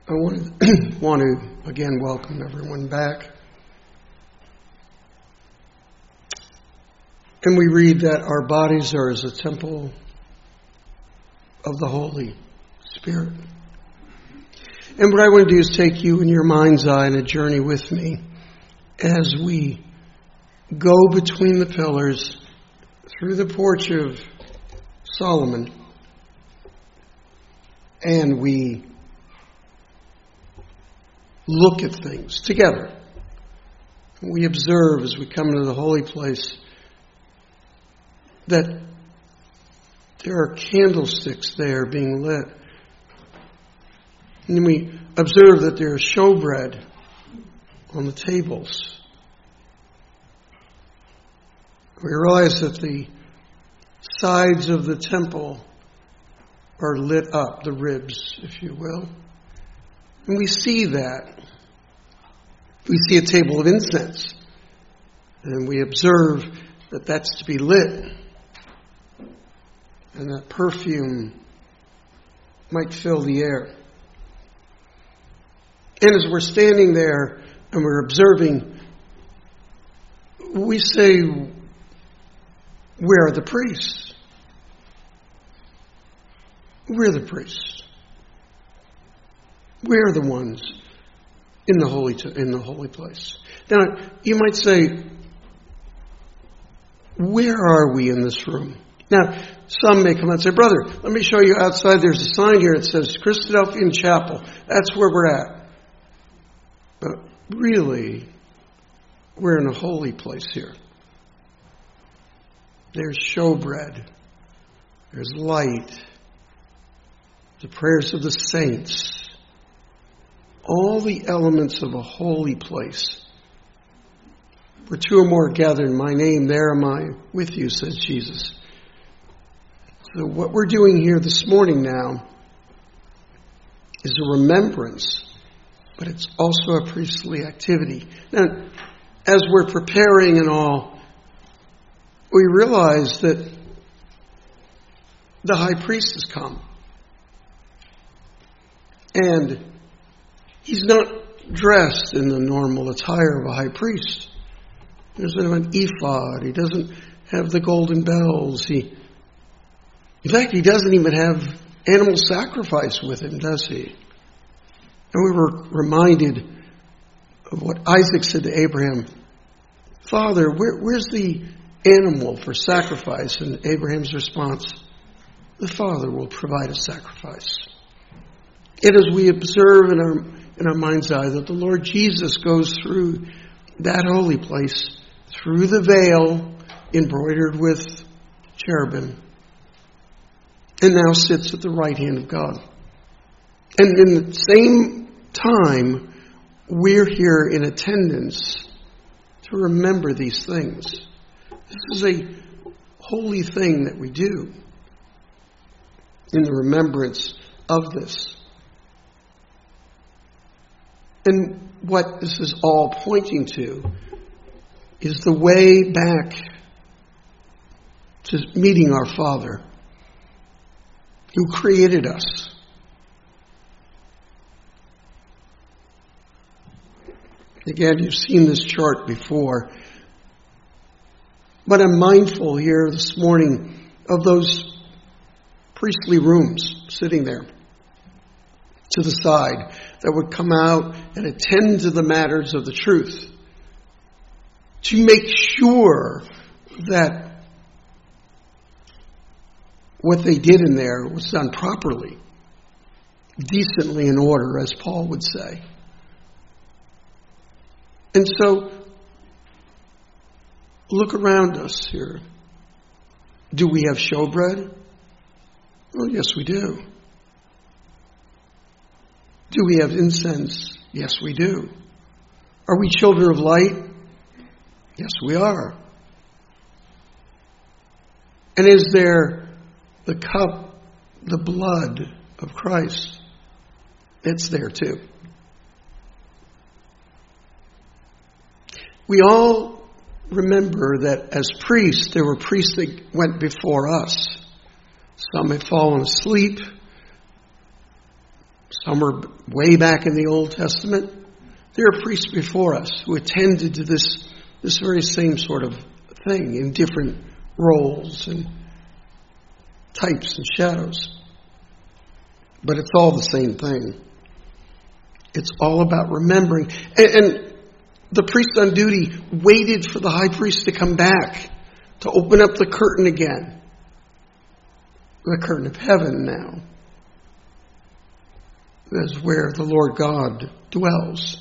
I want to again welcome everyone back. And we read that our bodies are as a temple of the Holy Spirit. And what I want to do is take you in your mind's eye on a journey with me as we go between the pillars through the porch of Solomon, and we look at things together. We observe as we come into the holy place that there are candlesticks there being lit. And we observe that there is showbread on the tables. We realize that the sides of the temple are lit up, the ribs, if you will. And we see that. We see a table of incense. And we observe that that's to be lit. And that perfume might fill the air. And as we're standing there and we're observing, we say, where are the priests? We're the priests. We're the ones in the holy place. Now, you might say, where are we in this room? Now, some may come and say, brother, let me show you outside. There's a sign here that says Christadelphian Chapel. That's where we're at. But really, we're in a holy place here. There's showbread. There's light. The prayers of the saints. All the elements of a holy place. Where two or more are gathered in my name, there am I with you, says Jesus. So what we're doing here this morning now is a remembrance, but it's also a priestly activity. Now, as we're preparing and all, we realize that the high priest has come. And he's not dressed in the normal attire of a high priest. He doesn't have an ephod. He doesn't have the golden bells. In fact, he doesn't even have animal sacrifice with him, does he? And we were reminded of what Isaac said to Abraham. Father, where's the animal for sacrifice? And Abraham's response, the Father will provide a sacrifice. And as we observe in our mind's eye that the Lord Jesus goes through that holy place, through the veil embroidered with cherubim, and now sits at the right hand of God. And in the same time, we're here in attendance to remember these things. This is a holy thing that we do in the remembrance of this. And what this is all pointing to is the way back to meeting our Father who created us. Again, you've seen this chart before. But I'm mindful here this morning of those priestly rooms sitting there to the side that would come out and attend to the matters of the truth, to make sure that what they did in there was done properly, decently in order, as Paul would say. And so, look around us here. Do we have showbread? Well, yes, we do. Do we have incense? Yes, we do. Are we children of light? Yes, we are. And is there the cup, the blood of Christ? It's there too. We all remember that as priests, there were priests that went before us. Some had fallen asleep. Some are way back in the Old Testament. There are priests before us who attended to this very same sort of thing in different roles and types and shadows. But it's all the same thing. It's all about remembering. And the priest on duty waited for the high priest to come back, to open up the curtain again. The curtain of heaven now. That's where the Lord God dwells.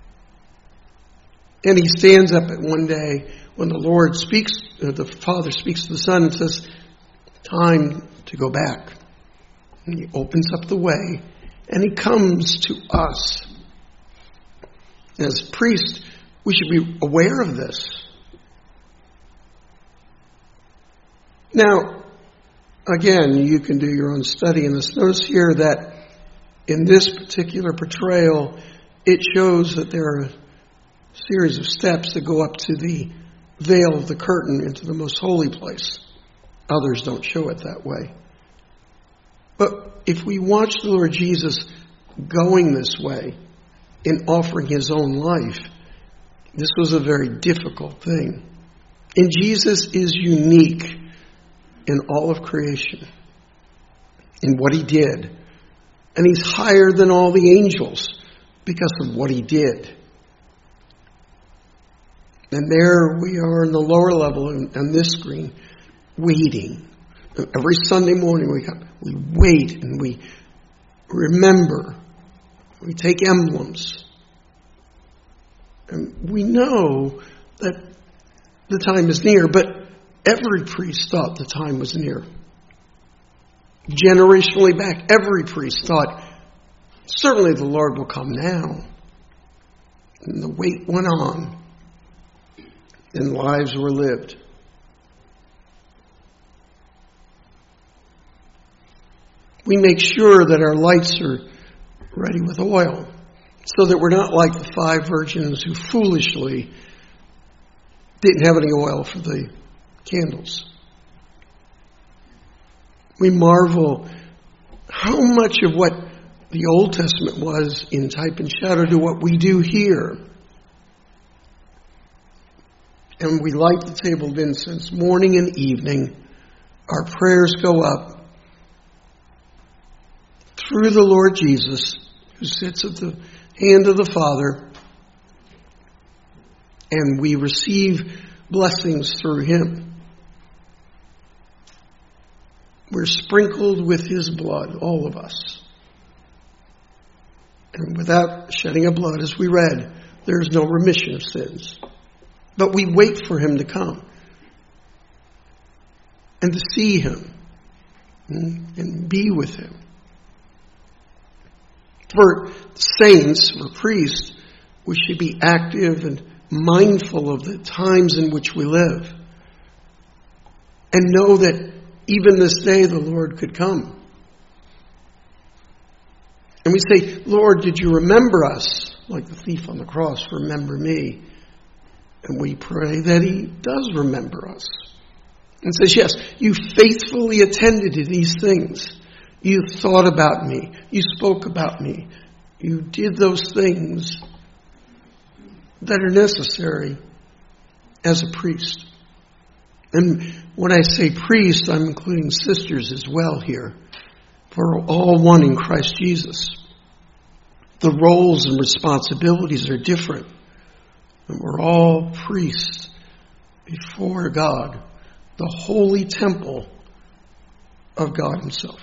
And he stands up at one day when the Lord speaks, the Father speaks to the Son and says, time to go back. And he opens up the way and he comes to us. As priests, we should be aware of this. Now, again, you can do your own study in this. Notice here that in this particular portrayal, it shows that there are a series of steps that go up to the veil of the curtain into the most holy place. Others don't show it that way. But if we watch the Lord Jesus going this way in offering his own life, this was a very difficult thing. And Jesus is unique in all of creation, in what he did. And he's higher than all the angels because of what he did. And there we are in the lower level on this screen, waiting. Every Sunday morning we wait and we remember. We take emblems. And we know that the time is near, but every priest thought the time was near. Generationally back, every priest thought, certainly the Lord will come now. And the wait went on, and lives were lived. We make sure that our lights are ready with oil, so that we're not like the 5 virgins who foolishly didn't have any oil for the candles. We marvel how much of what the Old Testament was in type and shadow to what we do here. And we light the table of incense morning and evening. Our prayers go up through the Lord Jesus, who sits at the hand of the Father, and we receive blessings through him. We're sprinkled with his blood, all of us. And without shedding of blood, as we read, there is no remission of sins. But we wait for him to come and to see him and be with him. For saints, for priests, we should be active and mindful of the times in which we live. And know that even this day the Lord could come. And we say, Lord, did you remember us? Like the thief on the cross, remember me. And we pray that he does remember us. And says, yes, you faithfully attended to these things. You thought about me. You spoke about me. You did those things that are necessary as a priest. And when I say priest, I'm including sisters as well here. For we're all one in Christ Jesus. The roles and responsibilities are different. And we're all priests before God, the holy temple of God himself.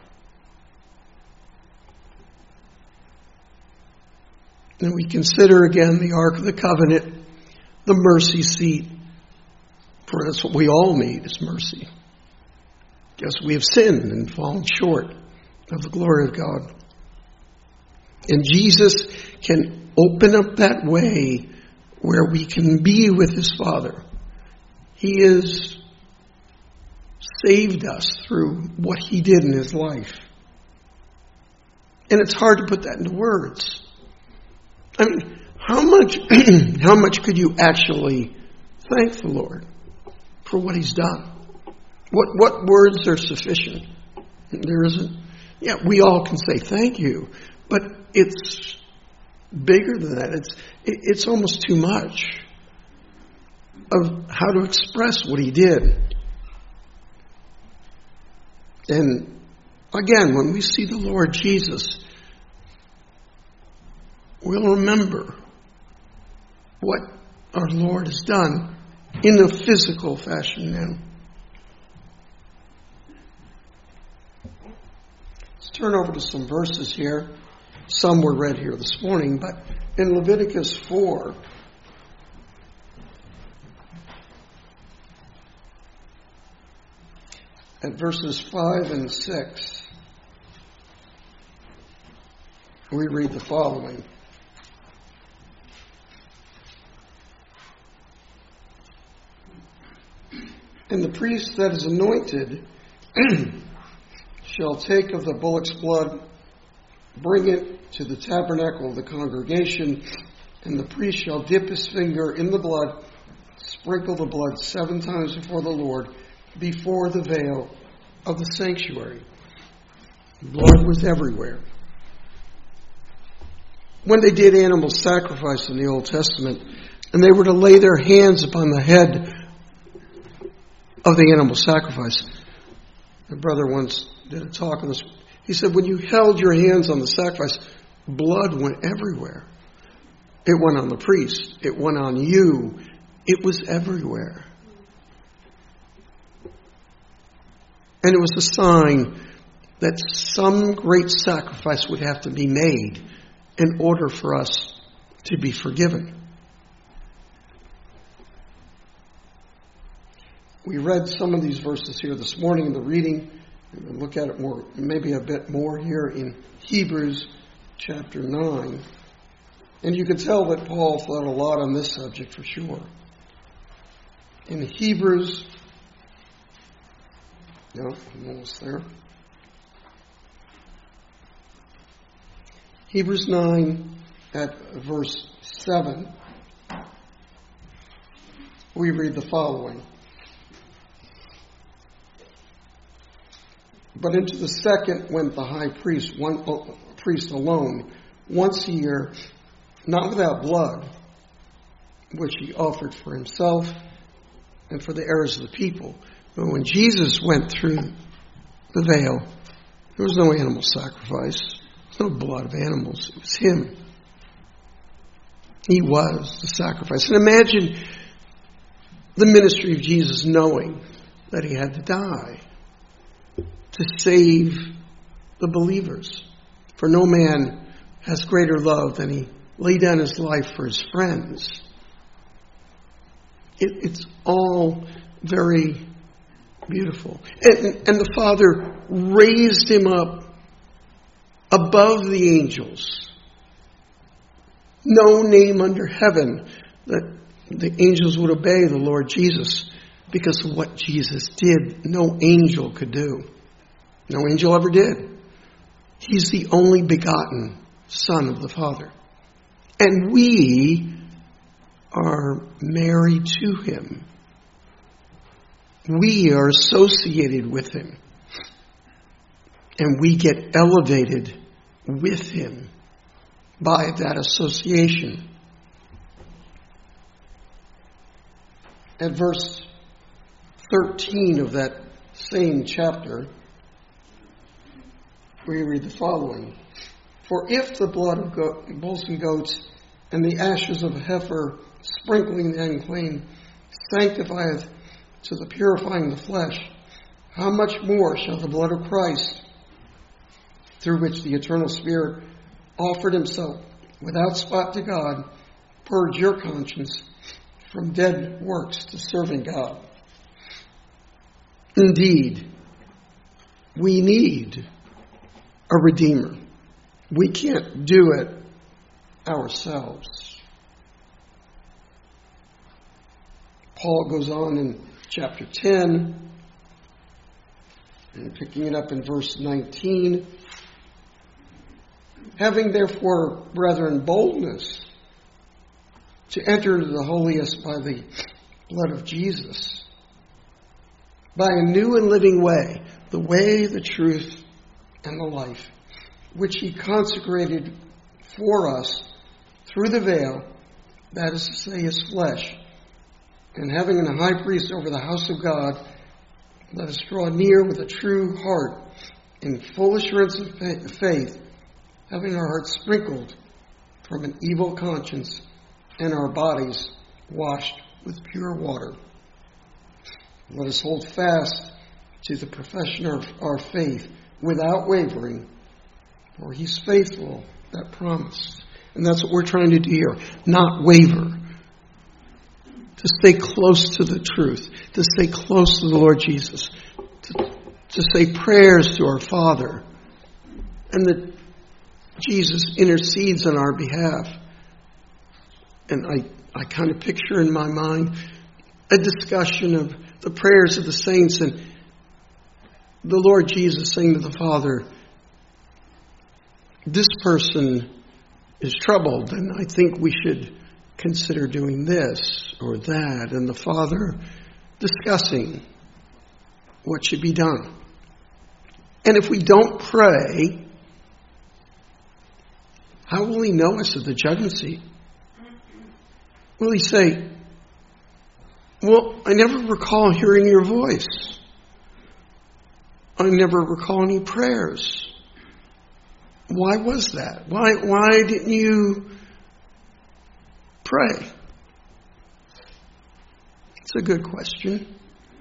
And we consider again the Ark of the Covenant, the mercy seat. For that's what we all need, is mercy. Yes, we have sinned and fallen short of the glory of God. And Jesus can open up that way where we can be with his Father. He has saved us through what he did in his life. And it's hard to put that into words. I mean, how much could you actually thank the Lord for what he's done? What words are sufficient? There isn't. Yeah, we all can say thank you, but it's bigger than that. It's almost too much of how to express what he did. And again, when we see the Lord Jesus, we'll remember what our Lord has done in a physical fashion now. Let's turn over to some verses here. Some were read here this morning, but in Leviticus 4, at verses 5 and 6, we read the following. And the priest that is anointed shall take of the bullock's blood, bring it to the tabernacle of the congregation, and the priest shall dip his finger in the blood, sprinkle the blood 7 times before the Lord, before the veil of the sanctuary. Blood was everywhere. When they did animal sacrifice in the Old Testament, and they were to lay their hands upon the head of the animal sacrifice. My brother once did a talk on this. He said, when you held your hands on the sacrifice, blood went everywhere. It went on the priest. It went on you. It was everywhere. And it was a sign that some great sacrifice would have to be made in order for us to be forgiven. We read some of these verses here this morning in the reading. We'll look at it more, maybe a bit more here in Hebrews chapter 9. And you can tell that Paul thought a lot on this subject for sure. In Hebrews, I'm almost there. Hebrews 9 at verse 7, we read the following. But into the second went the high priest, one priest alone, once a year, not without blood, which he offered for himself and for the errors of the people. But when Jesus went through the veil, there was no animal sacrifice. There was no blood of animals. It was him. He was the sacrifice. And imagine the ministry of Jesus knowing that he had to die to save the believers. For no man has greater love than he laid down his life for his friends. It's all very beautiful. And the Father raised him up above the angels. No name under heaven that the angels would obey the Lord Jesus because of what Jesus did. No angel could do. No angel ever did. He's the only begotten Son of the Father. And we are married to him. We are associated with him. And we get elevated with him by that association. At verse 13 of that same chapter, we read the following. For if the blood of bulls and goats and the ashes of a heifer sprinkling the unclean sanctifieth to the purifying the flesh, how much more shall the blood of Christ, through which the eternal Spirit offered himself without spot to God, purge your conscience from dead works to serving God? Indeed, we need a Redeemer. We can't do it ourselves. Paul goes on in chapter 10, and picking it up in verse 19. Having therefore, brethren, boldness to enter into the holiest by the blood of Jesus, by a new and living way, the way, the truth, and the life, which he consecrated for us through the veil, that is to say, his flesh. And having a high priest over the house of God, let us draw near with a true heart, in full assurance of faith, having our hearts sprinkled from an evil conscience and our bodies washed with pure water. Let us hold fast to the profession of our faith without wavering, for he's faithful that promised. And that's what we're trying to do here, not waver. To stay close to the truth, to stay close to the Lord Jesus, to say prayers to our Father, and that Jesus intercedes on our behalf. And I kind of picture in my mind a discussion of the prayers of the saints and the Lord Jesus saying to the Father, this person is troubled, and I think we should consider doing this or that, and the Father discussing what should be done. And if we don't pray, how will he know us at the judgment seat? Will he say, well, I never recall hearing your voice. I never recall any prayers. Why was that? Why didn't you pray? It's a good question.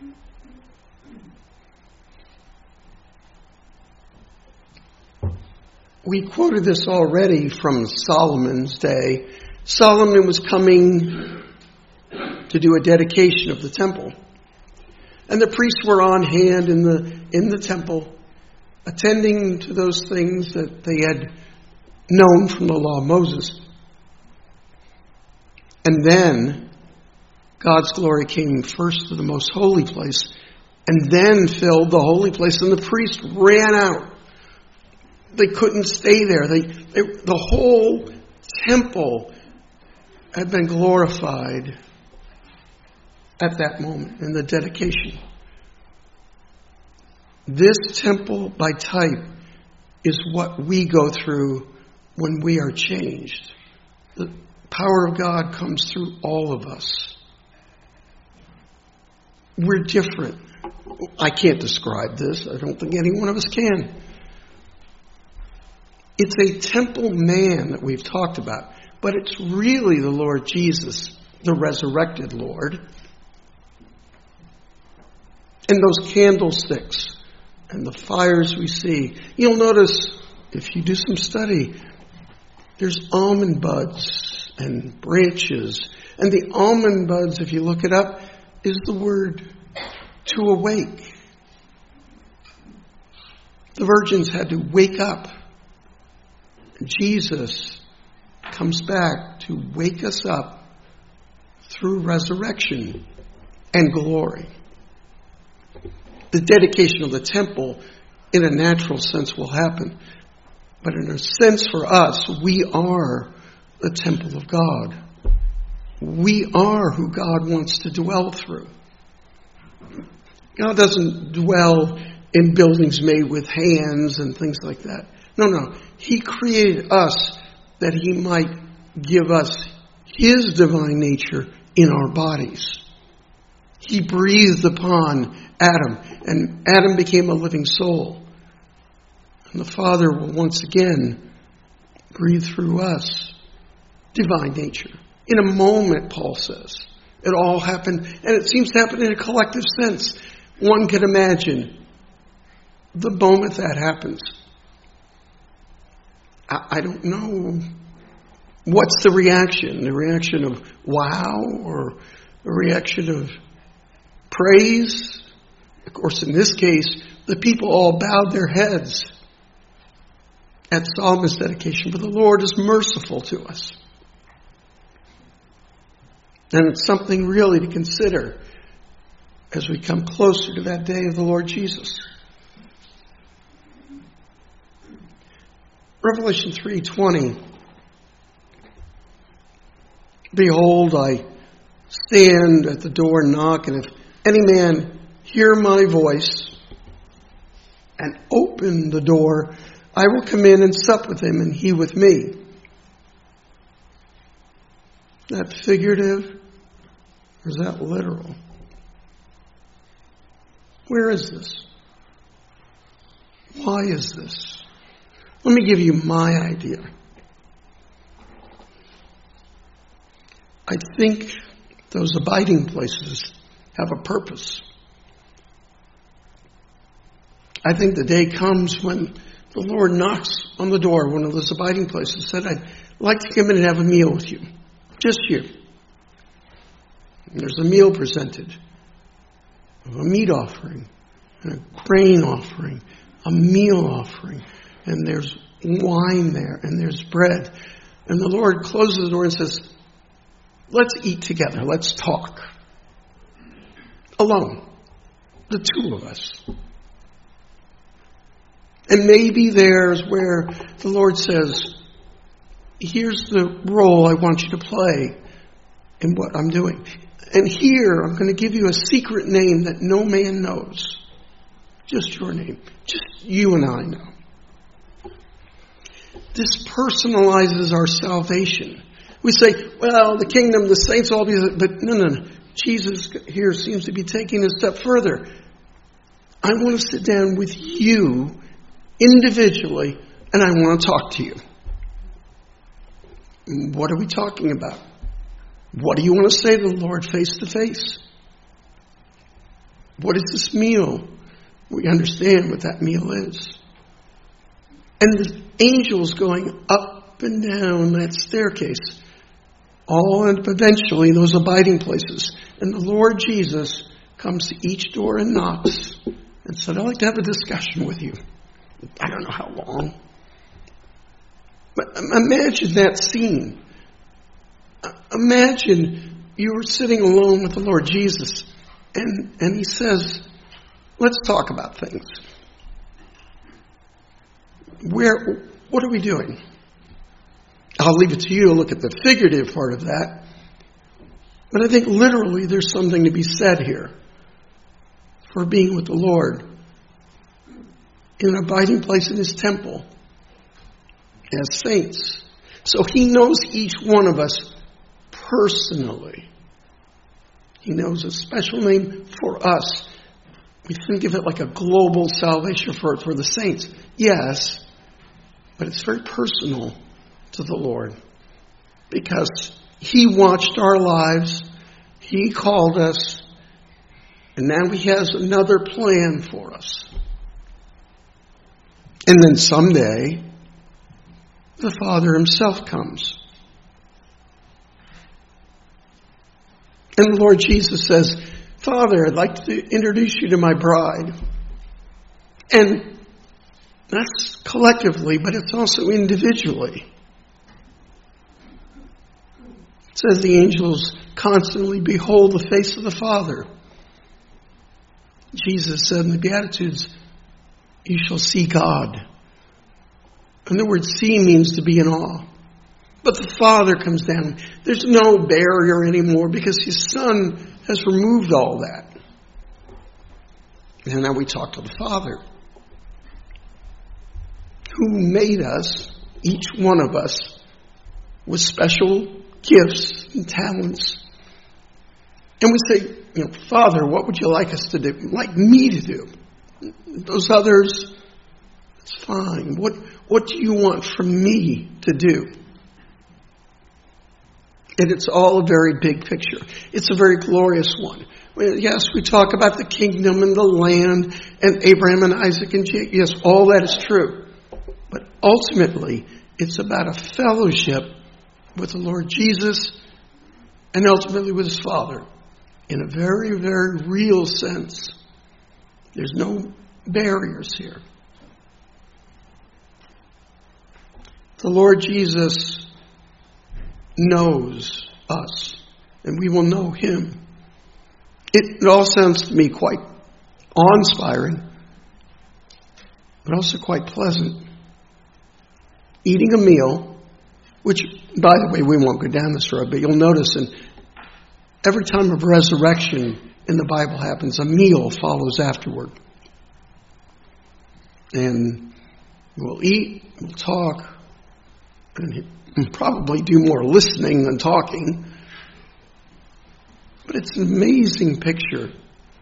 We quoted this already from Solomon's day. Solomon was coming to do a dedication of the temple. And the priests were on hand in the temple, attending to those things that they had known from the law of Moses. And then God's glory came first to the most holy place and then filled the holy place, and the priests ran out. They couldn't stay there. The whole temple had been glorified at that moment in the dedication. This temple by type is what we go through when we are changed. The power of God comes through all of us. We're different. I can't describe this. I don't think any one of us can. It's a temple man that we've talked about, but it's really the Lord Jesus, the resurrected Lord. And those candlesticks and the fires we see. You'll notice, if you do some study, there's almond buds and branches. And the almond buds, if you look it up, is the word to awake. The virgins had to wake up. Jesus comes back to wake us up through resurrection and glory. The dedication of the temple, in a natural sense, will happen. But in a sense for us, we are the temple of God. We are who God wants to dwell through. God doesn't dwell in buildings made with hands and things like that. No. He created us that he might give us his divine nature in our bodies. He breathed upon Adam, and Adam became a living soul. And the Father will once again breathe through us divine nature. In a moment, Paul says. It all happened, and it seems to happen in a collective sense. One can imagine the moment that happens. I don't know. What's the reaction? The reaction of wow, or the reaction of praise? Of course, in this case, the people all bowed their heads at Solomon's dedication, but the Lord is merciful to us. And it's something really to consider as we come closer to that day of the Lord Jesus. Revelation 3:20. Behold, I stand at the door and knock, and if any man hear my voice and open the door, I will come in and sup with him and he with me. Is that figurative or is that literal? Where is this? Why is this? Let me give you my idea. I think those abiding places have a purpose. I think the day comes when the Lord knocks on the door of one of those abiding places and said, I'd like to come in and have a meal with you. Just you. And there's a meal presented. A meat offering. And a grain offering. A meal offering. And there's wine there. And there's bread. And the Lord closes the door and says, let's eat together. Let's talk. Alone. The two of us. And maybe there's where the Lord says, here's the role I want you to play in what I'm doing. And here I'm going to give you a secret name that no man knows. Just your name. Just you and I know. This personalizes our salvation. We say, well, the kingdom, the saints all be, but no. Jesus here seems to be taking a step further. I want to sit down with you individually, and I want to talk to you. What are we talking about? What do you want to say to the Lord face to face? What is this meal? We understand what that meal is. And the angels going up and down that staircase, all and eventually those abiding places. And the Lord Jesus comes to each door and knocks and said, I'd like to have a discussion with you. I don't know how long. But imagine that scene. Imagine you were sitting alone with the Lord Jesus and he says, let's talk about things. What are we doing? I'll leave it to you to look at the figurative part of that. But I think literally there's something to be said here for being with the Lord in an abiding place in his temple as saints. So he knows each one of us personally. He knows a special name for us. We think of it like a global salvation for the saints. Yes, but it's very personal to the Lord because he watched our lives, he called us, and now he has another plan for us. And then someday, the Father himself comes. And the Lord Jesus says, Father, I'd like to introduce you to my bride. And that's collectively, but it's also individually. It says the angels constantly behold the face of the Father. Jesus said in the Beatitudes, you shall see God. And the word see means to be in awe. But the Father comes down. There's no barrier anymore because his Son has removed all that. And now we talk to the Father, who made us, each one of us, with special gifts and talents. And we say, Father, what would you like us to do? Like me to do? Those others, it's fine. What do you want from me to do? And it's all a very big picture. It's a very glorious one. Yes, we talk about the kingdom and the land and Abraham and Isaac and Jacob. Yes, all that is true. But ultimately, it's about a fellowship with the Lord Jesus and ultimately with his Father in a very, very real sense. There's no barriers here. The Lord Jesus knows us, and we will know him. It all sounds to me quite awe-inspiring, but also quite pleasant. Eating a meal, which, by the way, we won't go down this road, but you'll notice in every time of resurrection in the Bible happens, a meal follows afterward. And we'll eat, we'll talk, and he'll probably do more listening than talking. But it's an amazing picture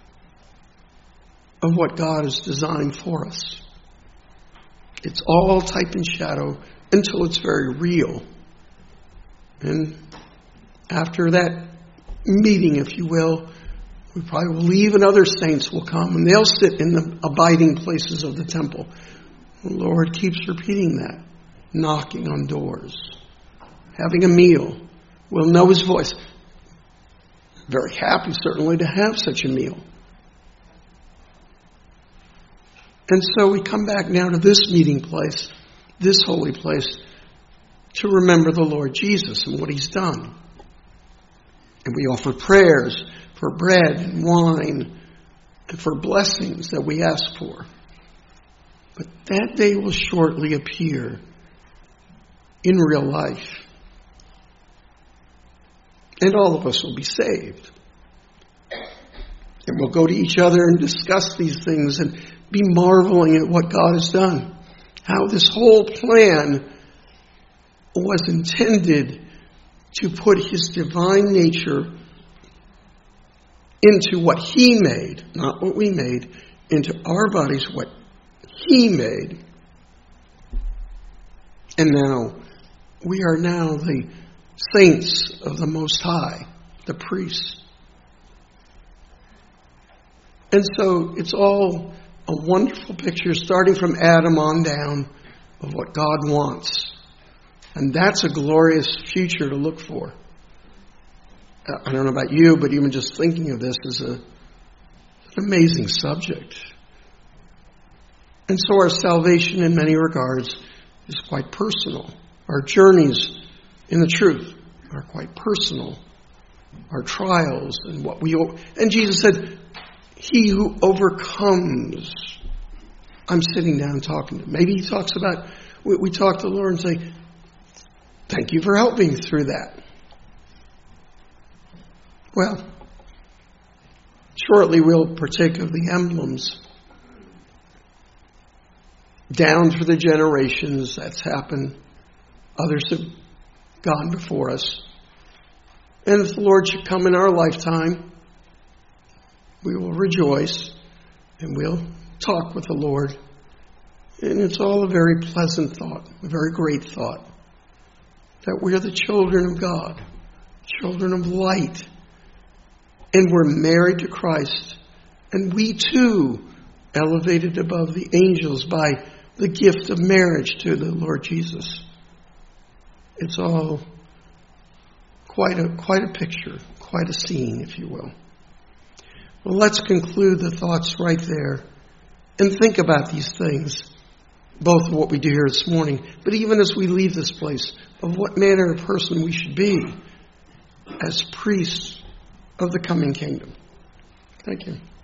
of what God has designed for us. It's all type and shadow until it's very real. And after that meeting, if you will, we probably will leave and other saints will come and they'll sit in the abiding places of the temple. The Lord keeps repeating that, knocking on doors, having a meal. We'll know His voice. Very happy, certainly, to have such a meal. And so we come back now to this meeting place, this holy place, to remember the Lord Jesus and what He's done. And we offer prayers for bread and wine and for blessings that we ask for. But that day will shortly appear in real life. And all of us will be saved. And we'll go to each other and discuss these things and be marveling at what God has done. How this whole plan was intended to put His divine nature into what He made, not what we made, into our bodies, what He made. And now, we are now the saints of the Most High, the priests. And so it's all a wonderful picture, starting from Adam on down, of what God wants. And that's a glorious future to look for. I don't know about you, but even just thinking of this is an amazing subject. And so our salvation, in many regards, is quite personal. Our journeys in the truth are quite personal. Our trials and what we... And Jesus said, he who overcomes... I'm sitting down talking to him. Maybe he talks about... We talk to the Lord and say, thank you for helping through that. Well, shortly we'll partake of the emblems. Down through the generations, that's happened. Others have gone before us. And if the Lord should come in our lifetime, we will rejoice and we'll talk with the Lord. And it's all a very pleasant thought, a very great thought, that we're the children of God, children of light, and we're married to Christ. And we too, elevated above the angels by the gift of marriage to the Lord Jesus. It's all quite a picture, quite a scene, if you will. Well, let's conclude the thoughts right there and think about these things, both of what we do here this morning, but even as we leave this place, of what manner of person we should be as priests of the coming kingdom. Thank you.